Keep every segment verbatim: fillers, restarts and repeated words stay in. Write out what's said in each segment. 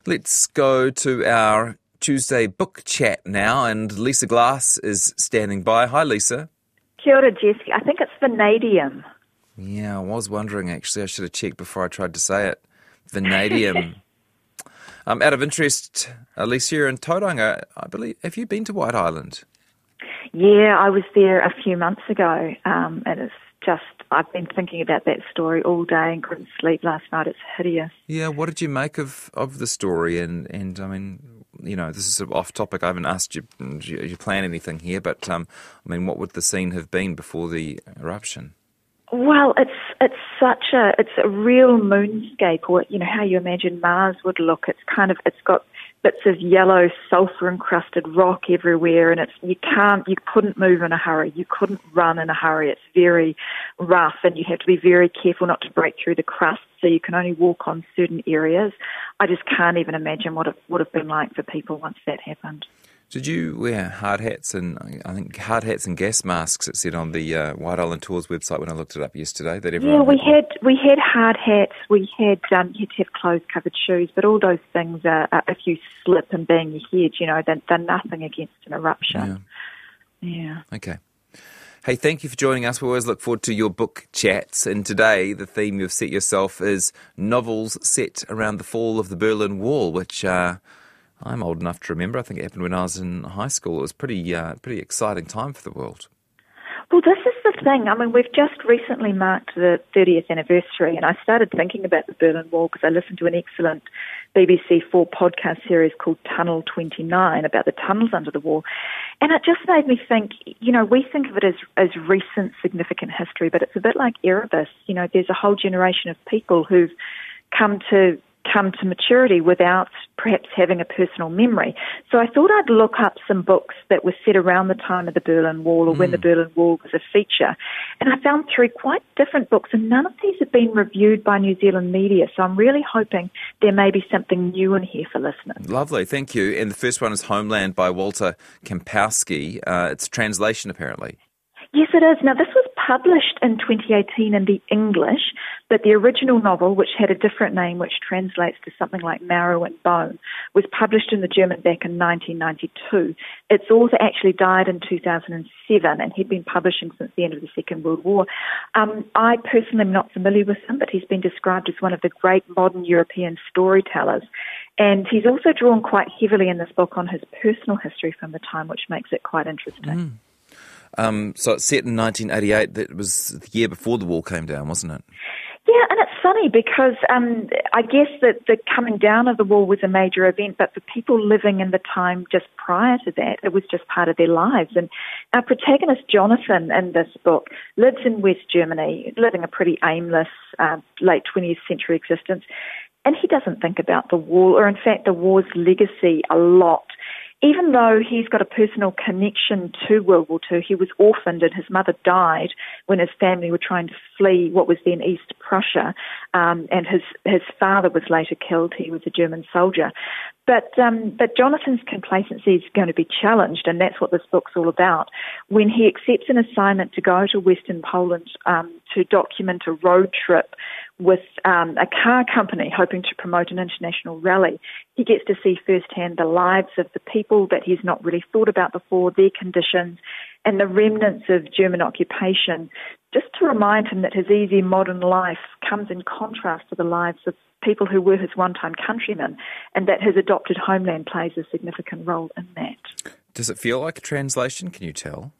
Let's go to our Tuesday book chat now, and Lisa Glass is standing by. Hi, Lisa. Kia ora, Jesse. I think it's vanadium. Yeah, I was wondering, actually. I should have checked before I tried to say it. Vanadium. um, out of interest, Lisa, you're in Tauranga, I believe. Have you been to White Island? Yeah, I was there a few months ago, um, and it's just, I've been thinking about that story all day and couldn't sleep last night. It's hideous. Yeah, what did you make of, of the story? And, and, I mean, you know, this is sort of off topic. I haven't asked you, do you plan anything here, but, um, I mean, what would the scene have been before the eruption? Well, it's it's such a it's a real moonscape, or you know how you imagine Mars would look. It's kind of it's got bits of yellow sulfur encrusted rock everywhere, and it's you can't you couldn't move in a hurry. You couldn't run in a hurry. It's very rough, and you have to be very careful not to break through the crust. So you can only walk on certain areas. I just can't even imagine what it would have been like for people once that happened. Did you wear hard hats and I think hard hats and gas masks? It said on the uh, White Island Tours website when I looked it up yesterday. That everyone yeah, we had, had we had hard hats. We had um, you had to have clothes covered shoes, but all those things are, are if you slip and bang your head, you know, they're, they're nothing against an eruption. Yeah. yeah. Okay. Hey, thank you for joining us. We always look forward to your book chats. And today, the theme you've set yourself is novels set around the fall of the Berlin Wall, which uh, I'm old enough to remember. I think it happened when I was in high school. It was a pretty, uh, pretty exciting time for the world. Well, this is the thing. I mean, we've just recently marked the thirtieth anniversary, and I started thinking about the Berlin Wall because I listened to an excellent B B C four podcast series called Tunnel twenty-nine about the tunnels under the wall. And it just made me think, you know, we think of it as, as recent significant history, but it's a bit like Erebus. You know, there's a whole generation of people who've come to come to maturity without perhaps having a personal memory. So I thought I'd look up some books that were set around the time of the Berlin Wall or mm. when the Berlin Wall was a feature. And I found three quite different books, and none of these have been reviewed by New Zealand media. So I'm really hoping there may be something new in here for listeners. Lovely, thank you. And the first one is Homeland by Walter Kempowski. Uh, it's a translation, apparently. Yes, it is. Now, this was published in twenty eighteen in the English, but the original novel, which had a different name, which translates to something like Marrow and Bone, was published in the German back in nineteen ninety-two. Its author actually died in two thousand seven, and he'd been publishing since the end of the Second World War. Um, I personally am not familiar with him, but he's been described as one of the great modern European storytellers. And he's also drawn quite heavily in this book on his personal history from the time, which makes it quite interesting. Mm. Um, so it's set in nineteen eighty-eight. That was the year before the wall came down, wasn't it? Yeah, and it's funny because um, I guess that the coming down of the wall was a major event, but for people living in the time just prior to that, it was just part of their lives. And our protagonist, Jonathan, in this book, lives in West Germany, living a pretty aimless uh, late twentieth century existence, and he doesn't think about the wall, or in fact the war's legacy a lot. Even though he's got a personal connection to World War Two, he was orphaned and his mother died when his family were trying to flee what was then East Prussia, um, and his, his father was later killed. He was a German soldier. But um, but Jonathan's complacency is going to be challenged, and that's what this book's all about. When he accepts an assignment to go to Western Poland um, to document a road trip with um, a car company hoping to promote an international rally, he gets to see firsthand the lives of the people that he's not really thought about before, their conditions, and the remnants of German occupation, just to remind him that his easy modern life comes in contrast to the lives of people who were his one-time countrymen, and that his adopted homeland plays a significant role in that. Does it feel like a translation? Can you tell?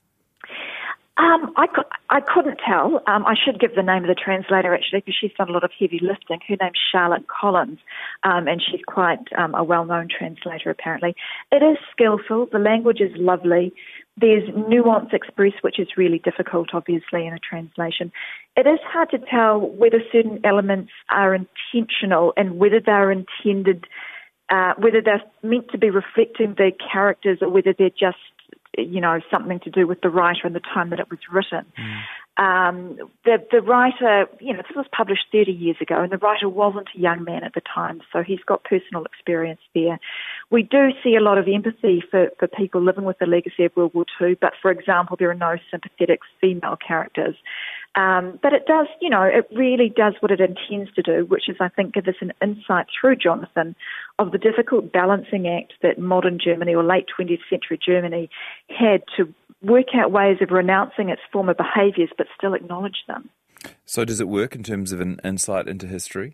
Um, I, cu- I couldn't tell. Um, I should give the name of the translator, actually, because she's done a lot of heavy lifting. Her name's Charlotte Collins, um, and she's quite um, a well-known translator, apparently. It is skillful. The language is lovely. There's nuance expressed, which is really difficult, obviously, in a translation. It is hard to tell whether certain elements are intentional and whether they're intended, uh, whether they're meant to be reflecting the characters or whether they're just, you know, something to do with the writer and the time that it was written. Mm. Um, the, the writer, you know, this was published thirty years ago, and the writer wasn't a young man at the time, so he's got personal experience there. We do see a lot of empathy for, for people living with the legacy of World War Two, but, for example, there are no sympathetic female characters. Um, but it does, you know, it really does what it intends to do, which is, I think, give us an insight through Jonathan of the difficult balancing act that modern Germany or late twentieth century Germany had to work out ways of renouncing its former behaviours but still acknowledge them. So does it work in terms of an insight into history?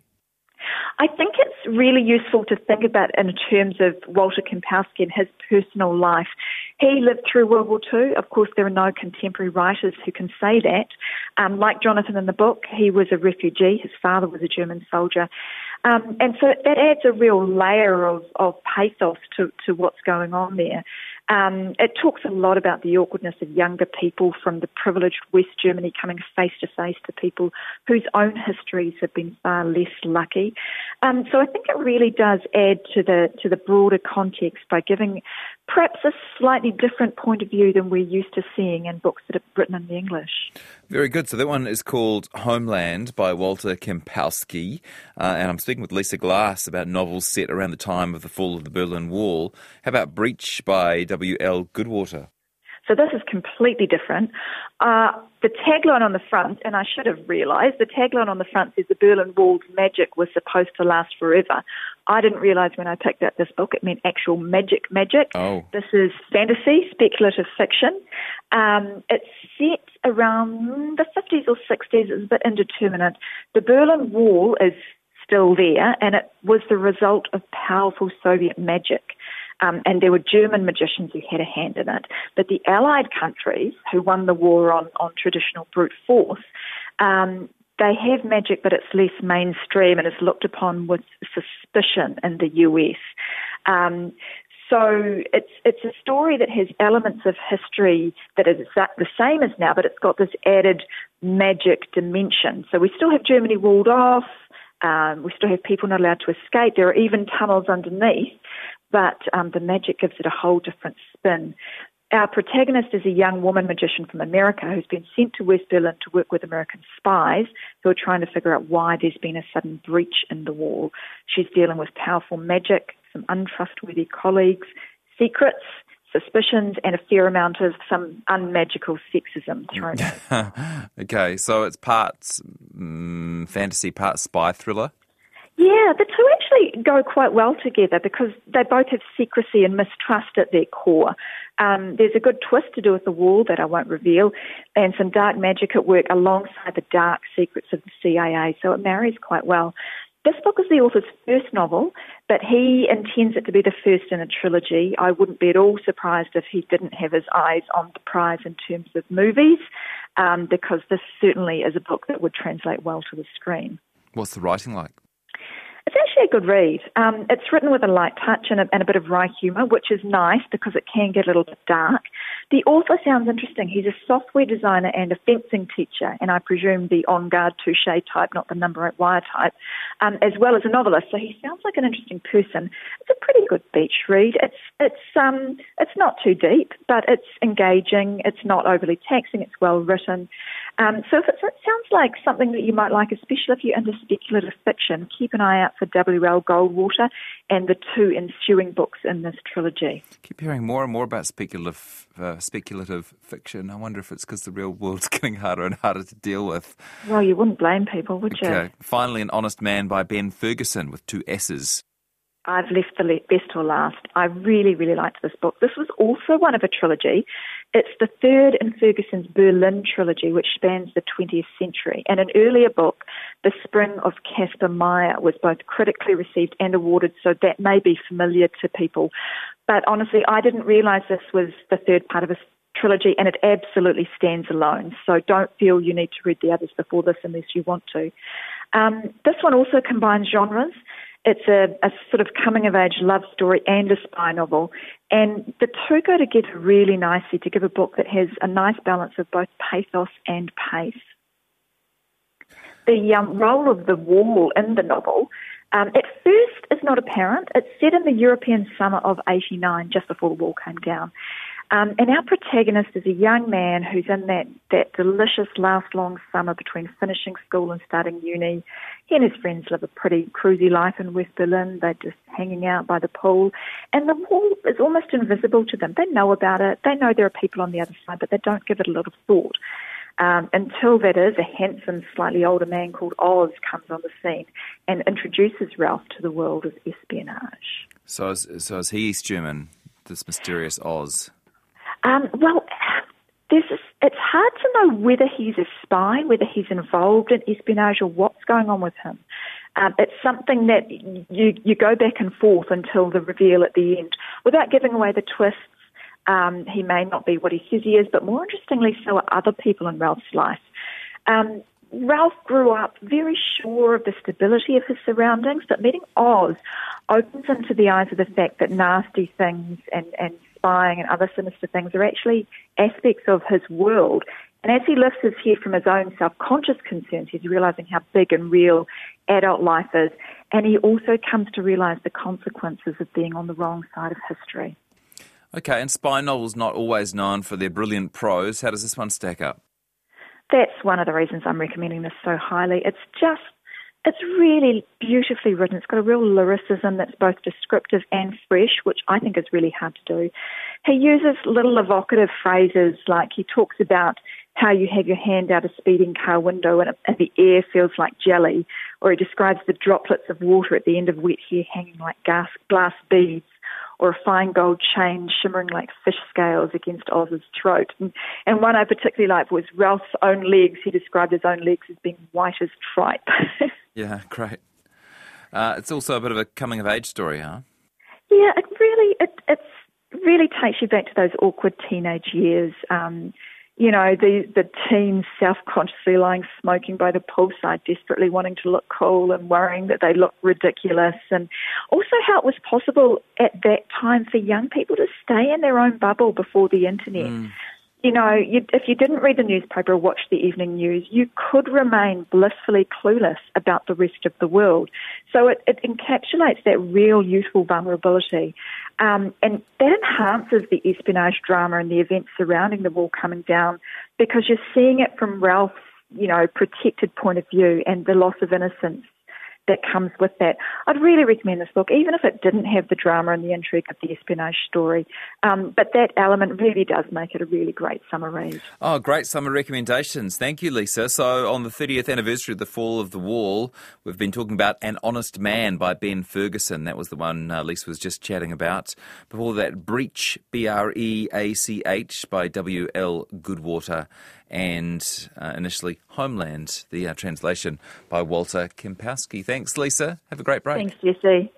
I think it's really useful to think about in terms of Walter Kempowski and his personal life. He lived through World War Two. Of course, there are no contemporary writers who can say that. Um, like Jonathan in the book, he was a refugee. His father was a German soldier. Um, and so that adds a real layer of, of pathos to, to what's going on there. Um, it talks a lot about the awkwardness of younger people from the privileged West Germany coming face to face to people whose own histories have been far less lucky. Um, so I think it really does add to the to the broader context by giving perhaps a slightly different point of view than we're used to seeing in books that are written in the English. Very good. So that one is called Homeland by Walter Kempowski. Uh, and I'm speaking with Lisa Glass about novels set around the time of the fall of the Berlin Wall. How about Breach by W L Goodwater? So this is completely different. Uh, the tagline on the front, and I should have realised, the tagline on the front says the Berlin Wall's magic was supposed to last forever. I didn't realise when I picked up this book it meant actual magic magic. Oh. This is fantasy, speculative fiction. Um, it's set around the fifties or sixties. It's a bit indeterminate. The Berlin Wall is still there, and it was the result of powerful Soviet magic. Um, and there were German magicians who had a hand in it. But the Allied countries, who won the war on, on traditional brute force, um, they have magic, but it's less mainstream and is looked upon with suspicion in the U S. Um, so it's it's a story that has elements of history that is the same as now, but it's got this added magic dimension. So we still have Germany walled off. Um, we still have people not allowed to escape. There are even tunnels underneath. But um, the magic gives it a whole different spin. Our protagonist is a young woman magician from America who's been sent to West Berlin to work with American spies who are trying to figure out why there's been a sudden breach in the wall. She's dealing with powerful magic, some untrustworthy colleagues, secrets, suspicions, and a fair amount of some unmagical sexism thrown in. Okay, so it's parts um, fantasy, parts spy thriller? Yeah, the two actually go quite well together because they both have secrecy and mistrust at their core. Um, there's a good twist to do with the wall that I won't reveal, and some dark magic at work alongside the dark secrets of the C I A, so it marries quite well. This book is the author's first novel, but he intends it to be the first in a trilogy. I wouldn't be at all surprised if he didn't have his eyes on the prize in terms of movies, um, because this certainly is a book that would translate well to the screen. What's the writing like? It's actually a good read. Um, it's written with a light touch and a, and a bit of wry humour, which is nice because it can get a little bit dark. The author sounds interesting. He's a software designer and a fencing teacher, and I presume the on-guard touche type, not the number eight wire type, um, as well as a novelist. So he sounds like an interesting person. It's a pretty good beach read. It's it's um it's not too deep, but it's engaging. It's not overly taxing. It's well written. Um, so if it, it sounds like something that you might like, especially if you're into speculative fiction, keep an eye out for W L Goldwater and the two ensuing books in this trilogy. Keep hearing more and more about speculative uh, speculative fiction. I wonder if it's because the real world's getting harder and harder to deal with. Well, you wouldn't blame people, would you? Okay. Finally, An Honest Man by Ben Ferguson with two S's. I've left the best till last. I really, really liked this book. This was also one of a trilogy. It's the third in Ferguson's Berlin trilogy, which spans the twentieth century. And an earlier book, The Spring of Caspar Meyer, was both critically received and awarded, so that may be familiar to people. But honestly, I didn't realise this was the third part of a trilogy, and it absolutely stands alone. So don't feel you need to read the others before this unless you want to. Um, this one also combines genres. It's a, a sort of coming-of-age love story and a spy novel. And the two go together really nicely to give a book that has a nice balance of both pathos and pace. The um, role of the wall in the novel, um, at first, is not apparent. It's set in the European summer of eighty-nine, just before the wall came down. Um, and our protagonist is a young man who's in that, that delicious last long summer between finishing school and starting uni. He and his friends live a pretty cruisy life in West Berlin. They're just hanging out by the pool. And the wall is almost invisible to them. They know about it. They know there are people on the other side, but they don't give it a lot of thought. Um, until that is, a handsome, slightly older man called Oz comes on the scene and introduces Ralph to the world of espionage. So is, so is he East German, this mysterious Oz? Um, well, there's a, it's hard to know whether he's a spy, whether he's involved in espionage, or what's going on with him. Um, it's something that you you go back and forth until the reveal at the end. Without giving away the twists, um, he may not be what he says he is, but more interestingly, so are other people in Ralph's life. Um, Ralph grew up very sure of the stability of his surroundings, but meeting Oz opens him to the eyes of the fact that nasty things and, and spying and other sinister things are actually aspects of his world. And as he lifts his head from his own self-conscious concerns, he's realising how big and real adult life is. And he also comes to realise the consequences of being on the wrong side of history. Okay, and spy novels not always known for their brilliant prose. How does this one stack up? That's one of the reasons I'm recommending this so highly. It's just, it's really beautifully written. It's got a real lyricism that's both descriptive and fresh, which I think is really hard to do. He uses little evocative phrases like he talks about how you have your hand out a speeding car window and, and the air feels like jelly, or he describes the droplets of water at the end of wet hair hanging like gas, glass beads, or a fine gold chain shimmering like fish scales against Oz's throat. And, and one I particularly liked was Ralph's own legs. He described his own legs as being white as tripe. Yeah, great. Uh, it's also a bit of a coming-of-age story, huh? Yeah, it really, it it's really takes you back to those awkward teenage years. Um, you know, the, the teens self-consciously lying smoking by the poolside, desperately wanting to look cool and worrying that they look ridiculous. And also how it was possible at that time for young people to stay in their own bubble before the internet. Mm. You know, you, if you didn't read the newspaper or watch the evening news, you could remain blissfully clueless about the rest of the world. So it, it encapsulates that real youthful vulnerability. Um, and that enhances the espionage drama and the events surrounding the wall coming down, because you're seeing it from Ralph's, you know, protected point of view and the loss of innocence that comes with that. I'd really recommend this book, even if it didn't have the drama and the intrigue of the espionage story. Um, but that element really does make it a really great summer read. Oh, great summer recommendations. Thank you, Lisa. So on the thirtieth anniversary of the fall of the wall, we've been talking about An Honest Man by Ben Ferguson. That was the one uh, Lisa was just chatting about. Before that, Breach, B R E A C H, by W L Goodwater. And uh, initially Homeland, the uh, translation by Walter Kempowski. Thanks, Lisa. Have a great break. Thanks, Jesse.